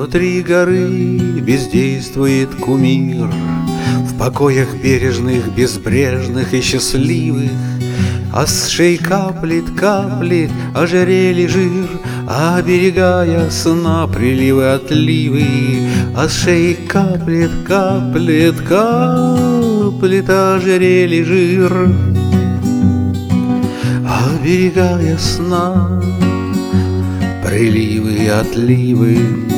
Внутри горы бездействует кумир, в покоях бережных, безбрежных и счастливых. А с шеи каплет ожерелье жир, оберегая сна приливы отливы. А с шеи каплет ожерелье жир, оберегая сна приливы и отливы.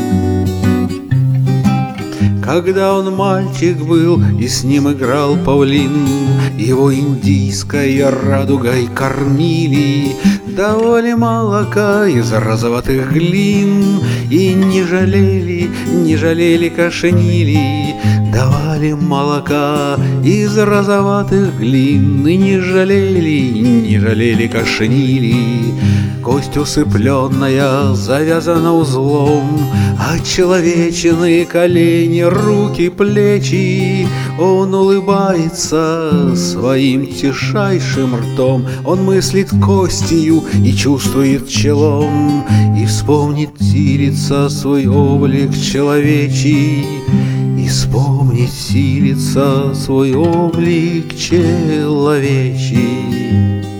Когда он мальчик был и с ним играл павлин, его индийской радугой кормили, давали молока из розоватых глин и не жалели кошенили. Давали молока из розоватых глин и не жалели кошенили. Кость усыпленная завязана узлом, очеловечены колени, руки, плечи. Он улыбается своим тишайшим ртом, он мыслит костью и чувствует челом, и вспомнит силится свой облик человечий, и вспомнить силится свой облик человечий.